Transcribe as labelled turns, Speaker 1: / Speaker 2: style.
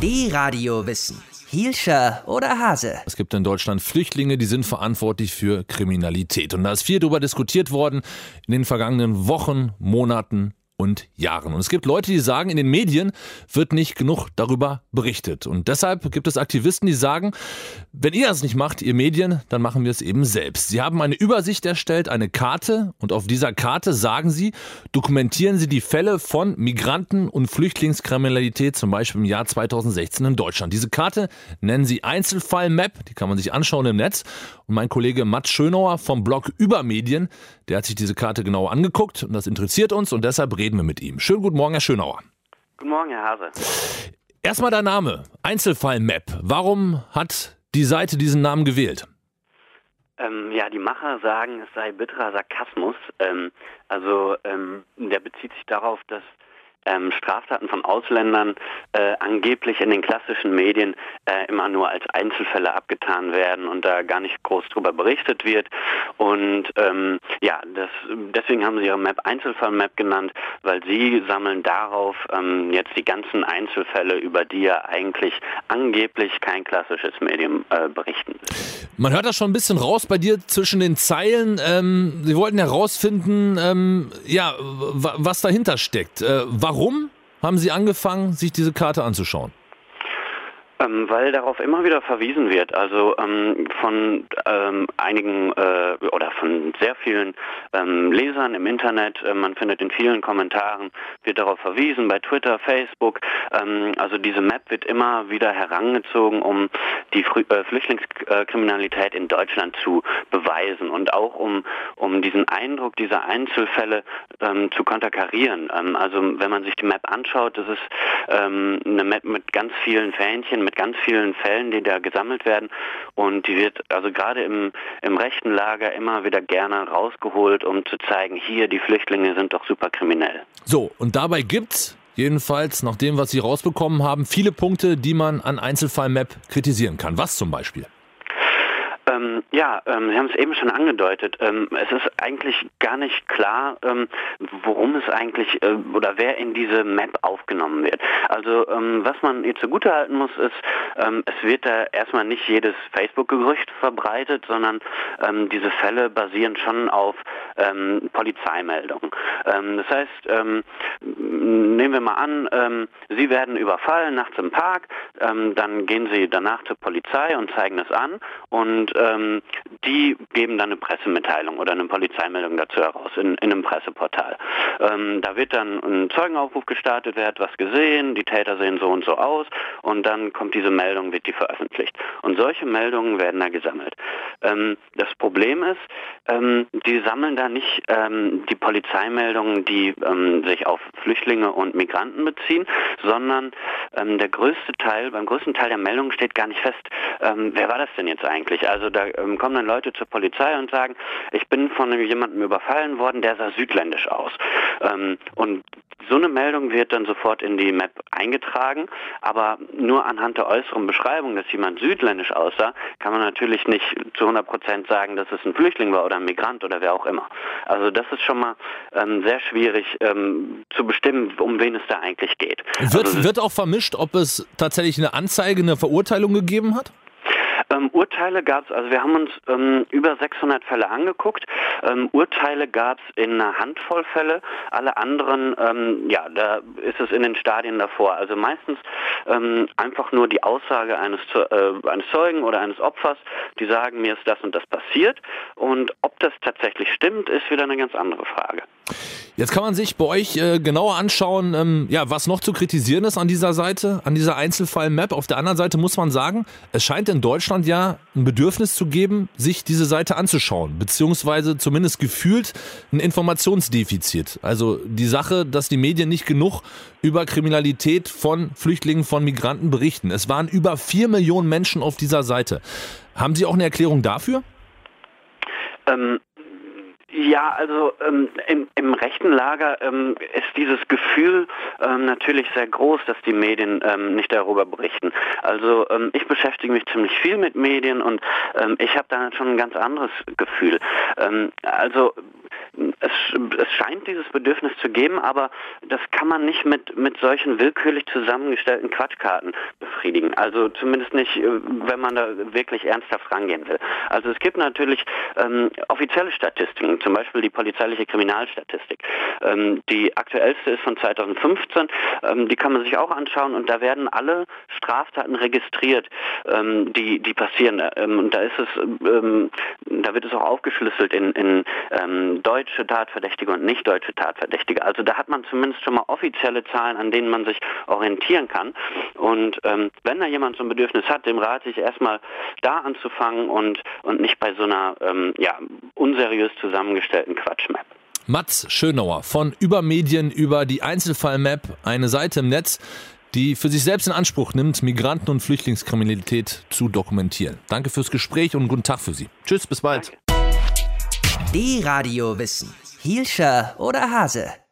Speaker 1: D-Radio Wissen. Hielscher oder Hase?
Speaker 2: Es gibt in Deutschland Flüchtlinge, die sind verantwortlich für Kriminalität. Und da ist viel darüber diskutiert worden in den vergangenen Wochen, Monaten und Jahren. Und es gibt Leute, die sagen, in den Medien wird nicht genug darüber berichtet. Und deshalb gibt es Aktivisten, die sagen, wenn ihr das nicht macht, ihr Medien, dann machen wir es eben selbst. Sie haben eine Übersicht erstellt, eine Karte, und auf dieser Karte sagen sie, dokumentieren sie die Fälle von Migranten- und Flüchtlingskriminalität, zum Beispiel im Jahr 2016 in Deutschland. Diese Karte nennen sie Einzelfall-Map, die kann man sich anschauen im Netz. Und mein Kollege Mats Schönauer vom Blog Über Medien, der hat sich diese Karte genauer angeguckt und das interessiert uns und deshalb reden wir mit ihm. Schönen guten Morgen, Herr Schönauer.
Speaker 3: Guten Morgen, Herr Hase.
Speaker 2: Erstmal der Name, Einzelfall-Map. Warum hat die Seite diesen Namen gewählt?
Speaker 3: Die Macher sagen, es sei bitterer Sarkasmus. Der bezieht sich darauf, dass Straftaten von Ausländern angeblich in den klassischen Medien immer nur als Einzelfälle abgetan werden und da gar nicht groß drüber berichtet wird. Und deswegen haben sie ihre Map Einzelfall-Map genannt, weil sie sammeln darauf jetzt die ganzen Einzelfälle, über die ja eigentlich angeblich kein klassisches Medium berichten will.
Speaker 2: Man hört das schon ein bisschen raus bei dir zwischen den Zeilen. Sie wollten herausfinden, was dahinter steckt. Warum haben Sie angefangen, sich diese Karte anzuschauen?
Speaker 3: Weil darauf immer wieder verwiesen wird, also von einigen oder von sehr vielen Lesern im Internet, man findet in vielen Kommentaren, wird darauf verwiesen, bei Twitter, Facebook, also diese Map wird immer wieder herangezogen, um die Flüchtlingskriminalität in Deutschland zu beweisen und auch um diesen Eindruck dieser Einzelfälle zu konterkarieren. Also wenn man sich die Map anschaut, das ist eine Map mit ganz vielen Fähnchen, mit ganz vielen Fällen, die da gesammelt werden, und die wird also gerade im rechten Lager immer wieder gerne rausgeholt, um zu zeigen, hier, die Flüchtlinge sind doch super kriminell.
Speaker 2: So, und dabei gibt's jedenfalls, nach dem, was Sie rausbekommen haben, viele Punkte, die man an Einzelfall-Map kritisieren kann. Was zum Beispiel?
Speaker 3: Sie haben es eben schon angedeutet. Es ist eigentlich gar nicht klar, worum es eigentlich oder wer in diese Map aufgenommen wird. Also was man ihr zugutehalten muss, ist, es wird da erstmal nicht jedes Facebook-Gerücht verbreitet, sondern diese Fälle basieren schon auf Polizeimeldungen. Das heißt, nehmen wir mal an, Sie werden überfallen nachts im Park, dann gehen Sie danach zur Polizei und zeigen es an, und die geben dann eine Pressemitteilung oder eine Polizeimeldung dazu heraus in einem Presseportal. Da wird dann ein Zeugenaufruf gestartet, wer hat was gesehen, die Täter sehen so und so aus, und dann kommt diese Meldung, wird die veröffentlicht. Und solche Meldungen werden da gesammelt. Das Problem ist, die sammeln da nicht die Polizeimeldungen, die sich auf Flüchtlinge und Migranten beziehen, sondern beim größten Teil der Meldungen steht gar nicht fest, wer war das denn jetzt eigentlich? Also da kommen dann Leute zur Polizei und sagen, ich bin von jemandem überfallen worden, der sah südländisch aus. Und so eine Meldung wird dann sofort in die Map eingetragen, aber nur anhand der äußeren Beschreibung, dass jemand südländisch aussah, kann man natürlich nicht zu 100% sagen, dass es ein Flüchtling war oder ein Migrant oder wer auch immer. Also das ist schon mal sehr schwierig zu bestimmen, um wen es da eigentlich geht.
Speaker 2: Wird auch vermischt, ob es tatsächlich eine Anzeige, eine Verurteilung gegeben hat?
Speaker 3: Urteile gab es, also wir haben uns über 600 Fälle angeguckt. Urteile gab es in einer Handvoll Fälle. Alle anderen, da ist es in den Stadien davor. Also meistens einfach nur die Aussage eines Zeugen oder eines Opfers, die sagen, mir ist das und das passiert. Und ob das tatsächlich stimmt, ist wieder eine ganz andere Frage.
Speaker 2: Jetzt kann man sich bei euch genauer anschauen, was noch zu kritisieren ist an dieser Seite, an dieser Einzelfall-Map. Auf der anderen Seite muss man sagen, es scheint in Deutschland ja ein Bedürfnis zu geben, sich diese Seite anzuschauen, beziehungsweise zumindest gefühlt ein Informationsdefizit. Also die Sache, dass die Medien nicht genug über Kriminalität von Flüchtlingen, von Migranten berichten. Es waren über 4 Millionen Menschen auf dieser Seite. Haben Sie auch eine Erklärung dafür?
Speaker 3: Im rechten Lager ist dieses Gefühl natürlich sehr groß, dass die Medien nicht darüber berichten. Also ich beschäftige mich ziemlich viel mit Medien und ich habe da schon ein ganz anderes Gefühl. es scheint dieses Bedürfnis zu geben, aber das kann man nicht mit solchen willkürlich zusammengestellten Quatschkarten befriedigen. Also zumindest nicht, wenn man da wirklich ernsthaft rangehen will. Also es gibt natürlich offizielle Statistiken, zum Beispiel die polizeiliche Kriminalstatistik. Die aktuellste ist von 2015, die kann man sich auch anschauen und da werden alle Straftaten registriert, die passieren. Und da wird es auch aufgeschlüsselt in deutsche Tatverdächtige und nicht deutsche Tatverdächtige. Also da hat man zumindest schon mal offizielle Zahlen, an denen man sich orientieren kann. Und wenn da jemand so ein Bedürfnis hat, dem rate ich erstmal da anzufangen und nicht bei so einer unseriös zusammengestellten Quatsch-Map.
Speaker 2: Mats Schönauer von Übermedien über die Einzelfall-Map, eine Seite im Netz, die für sich selbst in Anspruch nimmt, Migranten- und Flüchtlingskriminalität zu dokumentieren. Danke fürs Gespräch und einen guten Tag für Sie. Tschüss, bis bald.
Speaker 1: Die Radio Wissen. Hielscher oder Hase?